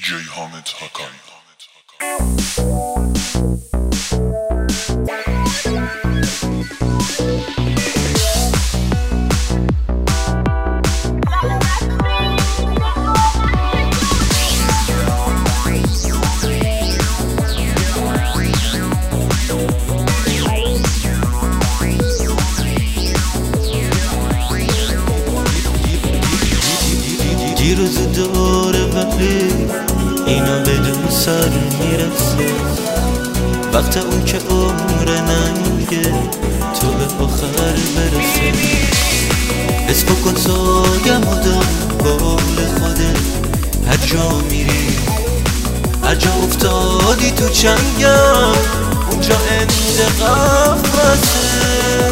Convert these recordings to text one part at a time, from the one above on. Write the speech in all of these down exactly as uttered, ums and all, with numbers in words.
جی حامد حکایی. روز دوره ولی اینا بدون سر میرسه، وقت اون که عمر نمیگه تو به آخر برسه. اسم کن ساگم و دار بال خودت، هر جا میری هر جا افتادی تو چنگم اونجا انتقام بسه.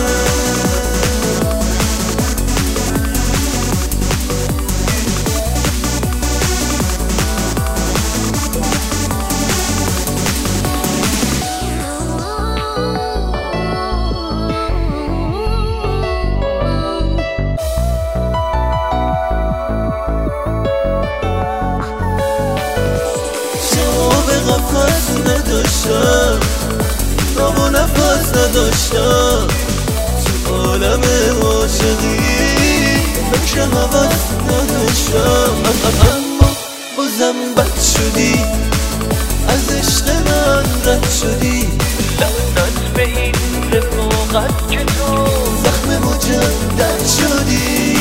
نفس نداشتم، راه و نفس نداشتم تو عالم عاشقی، بهش حوث نداشتم. اما بازم بد شدی، از عشق من رد شدی. لعنت به این رفاقت که تو زخم مجدد شدی.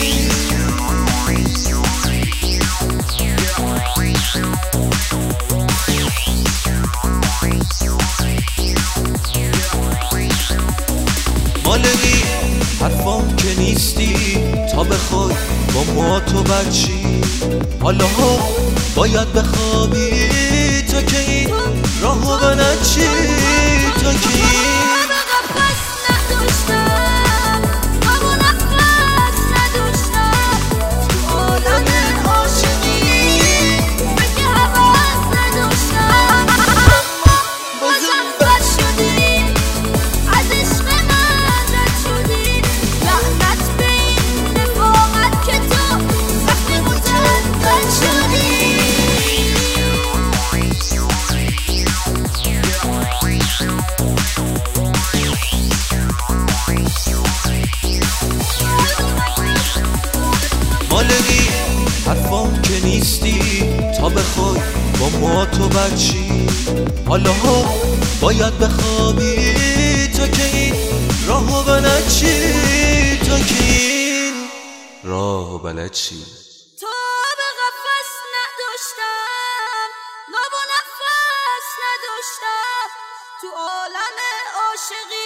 مالگی حرفام که نیستی تا بخوای با ما تو بچی. حالا ها باید بخوابی تا که این راهو بنچی، تا که این مالگی حرفام که نیستی تا بخوای با ما تو بچی. حالا ها باید بخوابی تا که این راهو بلد چی، تا که این راهو بلد چی. تو به قفس نداشتم، لب و نفس نداشتم تو عالم عاشقی.